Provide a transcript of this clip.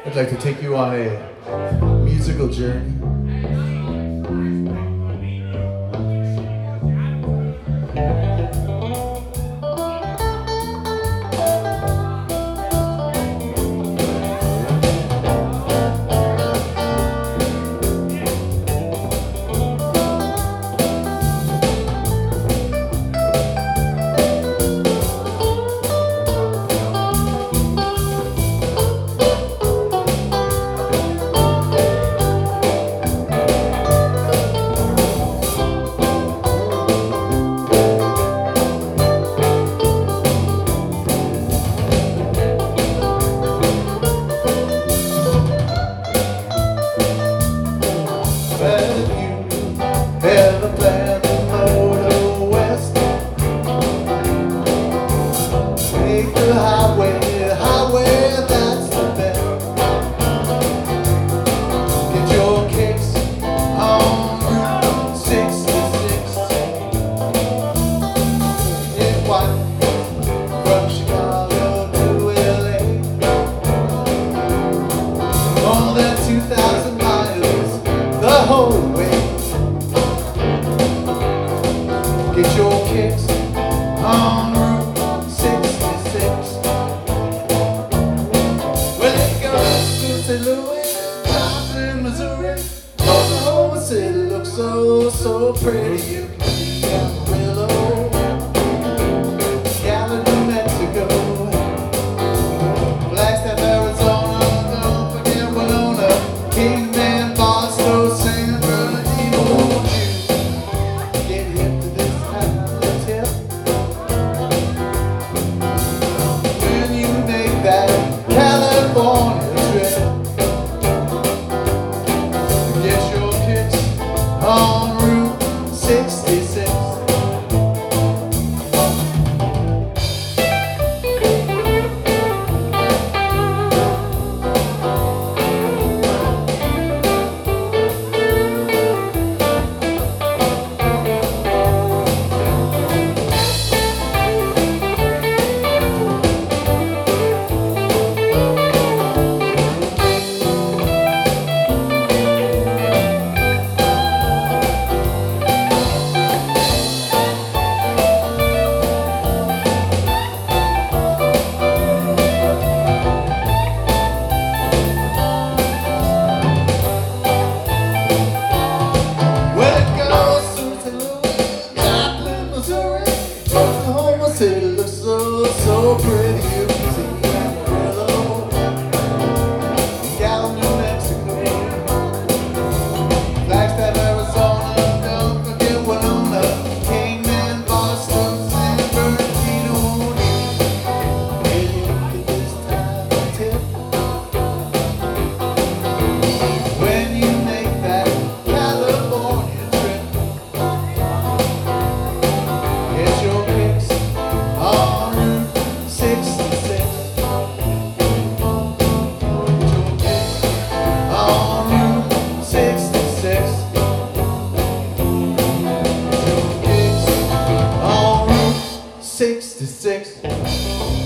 I'd like to take you on a musical journey. Get your kicks on Route 66. Well, it goes to St. Louis, Joplin, Missouri. Oklahoma City looks so, so pretty. You can see Amarillo, Gallup, New Mexico, Flagstaff, Arizona. Don't forget Winona, Kingman, Barstow, San Bernardino. On Route 66. Oklahoma City looks so, so pretty. You can see Amarillo, Gallup, New Mexico, Flagstaff, Arizona. Don't forget Winona, Kingman, Boston, San Bernardino. Hey, look at this time tip when you make that California trip. Get your kicks on Route 66. Get your kicks on Route 66. Get your kicks on Route 66.